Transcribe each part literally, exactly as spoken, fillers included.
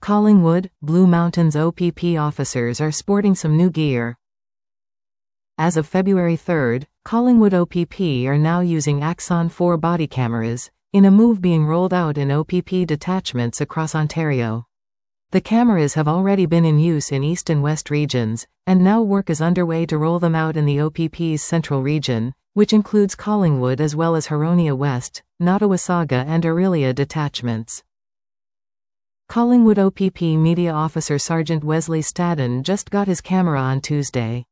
Collingwood, Blue Mountains O P P officers are sporting some new gear. As of February third, Collingwood O P P are now using Axon four body cameras, in a move being rolled out in O P P detachments across Ontario. The cameras have already been in use in East and West regions, and now work is underway to roll them out in the O P P's central region, which includes Collingwood as well as Huronia West, Nottawasaga and Orillia detachments. Collingwood O P P Media Officer Sergeant Wesley Staden just got his camera on Tuesday.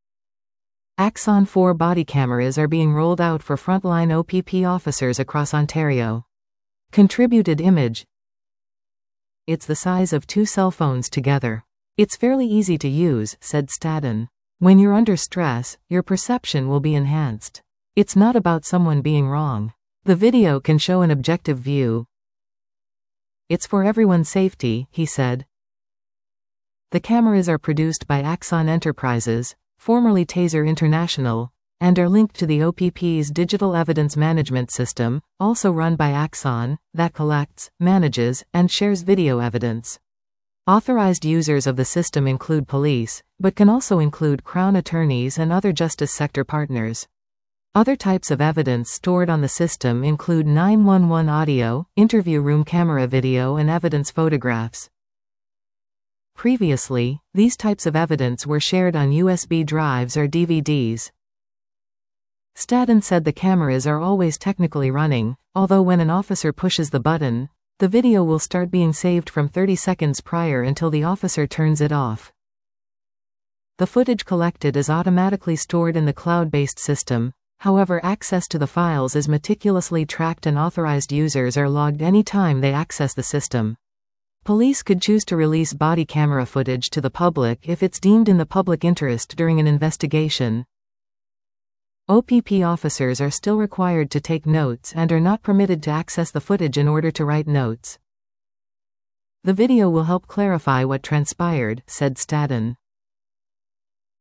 Axon four body cameras are being rolled out for frontline O P P officers across Ontario. Contributed image. It's the size of two cell phones together. It's fairly easy to use, said Staden. When you're under stress, your perception will be enhanced. It's not about someone being wrong. The video can show an objective view. It's for everyone's safety, he said. The cameras are produced by Axon Enterprises, formerly Taser International, and are linked to the O P P's Digital Evidence Management System, also run by Axon, that collects, manages, and shares video evidence. Authorized users of the system include police, but can also include Crown attorneys and other justice sector partners. Other types of evidence stored on the system include nine one one audio, interview room camera video and evidence photographs. Previously, these types of evidence were shared on U S B drives or D V Ds. Staden said the cameras are always technically running, although when an officer pushes the button, the video will start being saved from thirty seconds prior until the officer turns it off. The footage collected is automatically stored in the cloud-based system, however access to the files is meticulously tracked and authorized users are logged any time they access the system. Police could choose to release body camera footage to the public if it's deemed in the public interest during an investigation. O P P officers are still required to take notes and are not permitted to access the footage in order to write notes. The video will help clarify what transpired, said Staden.